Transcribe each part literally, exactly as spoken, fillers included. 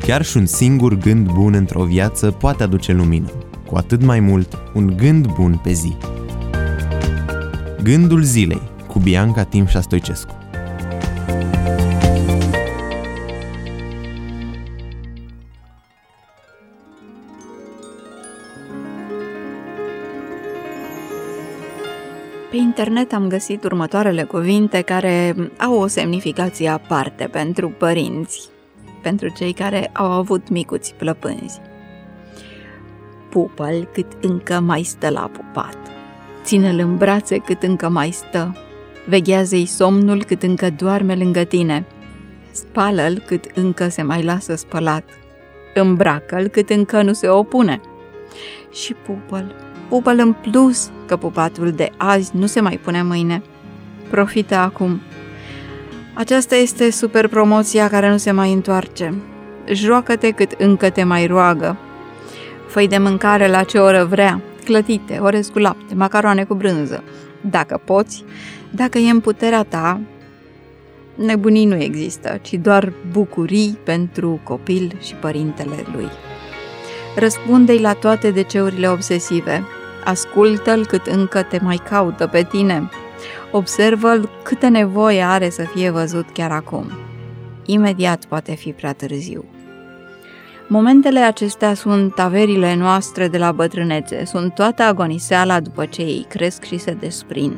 Chiar și un singur gând bun într-o viață poate aduce lumină, cu atât mai mult un gând bun pe zi. Gândul zilei cu Bianca Timșa Stoicescu. Pe internet am găsit următoarele cuvinte care au o semnificație aparte pentru părinți, pentru cei care au avut micuți plăpânzi. Pupă-l cât încă mai stă la pupat, ține-l în brațe cât încă mai stă, veghează-i somnul cât încă doarme lângă tine, spală-l cât încă se mai lasă spălat, îmbracă-l cât încă nu se opune și pupă-l. Pupă-l în plus, că pupatul de azi nu se mai pune mâine. Profită acum. Aceasta este super promoția care nu se mai întoarce. Joacă-te cât încă te mai roagă. Fă-i de mâncare la ce oră vrea, clătite, orez cu lapte, macaroane cu brânză. Dacă poți, dacă e în puterea ta, nebunii nu există, ci doar bucurii pentru copil și părintele lui. Răspunde-i la toate deceurile obsesive. Ascultă-l cât încă te mai caută pe tine. Observă-l câtă nevoie are să fie văzut chiar acum. Imediat poate fi prea târziu. Momentele acestea sunt averile noastre de la bătrânețe, sunt toată agoniseala după ce ei cresc și se desprind.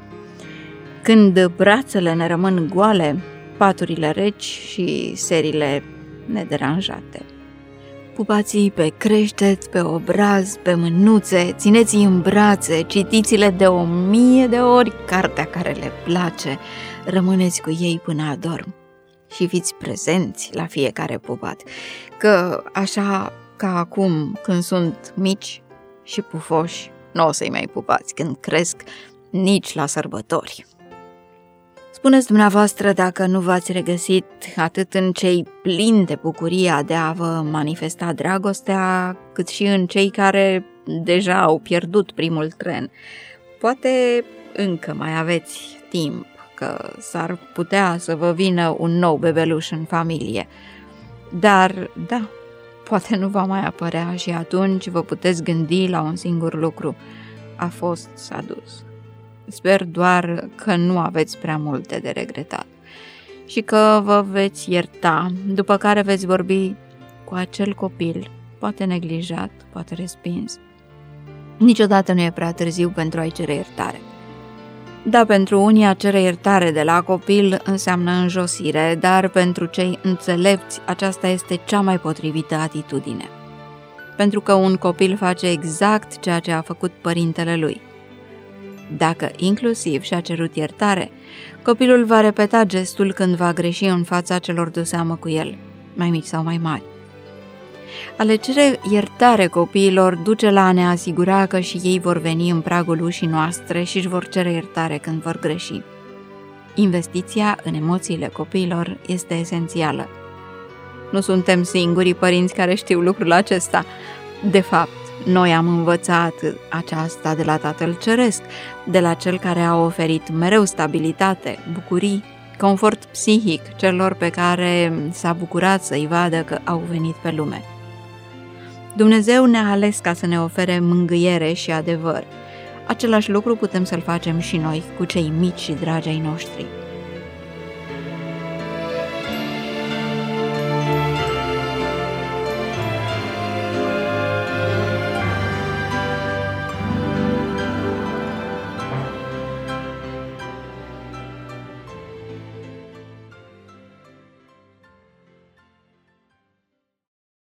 Când brațele ne rămân goale, paturile reci și serile nederanjate. Pupați-i pe creștet, pe obraz, pe mânuțe, țineți-i în brațe, citiți-le de o mie de ori cartea care le place, rămâneți cu ei până adorm și fiți prezenți la fiecare pupat, că așa ca acum când sunt mici și pufoși, nu o să-i mai pupați când cresc nici la sărbători. Spuneți dumneavoastră dacă nu v-ați regăsit atât în cei plini de bucuria de a vă manifesta dragostea, cât și în cei care deja au pierdut primul tren. Poate încă mai aveți timp, că s-ar putea să vă vină un nou bebeluș în familie. Dar, da, poate nu va mai apărea și atunci vă puteți gândi la un singur lucru. A fost, s-a dus. Sper doar că nu aveți prea multe de regretat și că vă veți ierta, după care veți vorbi cu acel copil, poate neglijat, poate respins. Niciodată nu e prea târziu pentru a-i cere iertare. Da, pentru unii a cere iertare de la copil înseamnă înjosire, dar pentru cei înțelepți aceasta este cea mai potrivită atitudine. Pentru că un copil face exact ceea ce a făcut părintele lui. Dacă inclusiv și-a cerut iertare, copilul va repeta gestul când va greși în fața celor de seamă cu el, mai mici sau mai mari. A le cere iertare copiilor duce la a ne asigura că și ei vor veni în pragul ușii noastre și își vor cere iertare când vor greși. Investiția în emoțiile copiilor este esențială. Nu suntem singurii părinți care știu lucrul acesta. De fapt, noi am învățat aceasta de la Tatăl Ceresc, de la Cel care a oferit mereu stabilitate, bucurii, confort psihic celor pe care s-a bucurat să-i vadă că au venit pe lume. Dumnezeu ne-a ales ca să ne ofere mângâiere și adevăr. Același lucru putem să-l facem și noi cu cei mici și dragi ai noștri.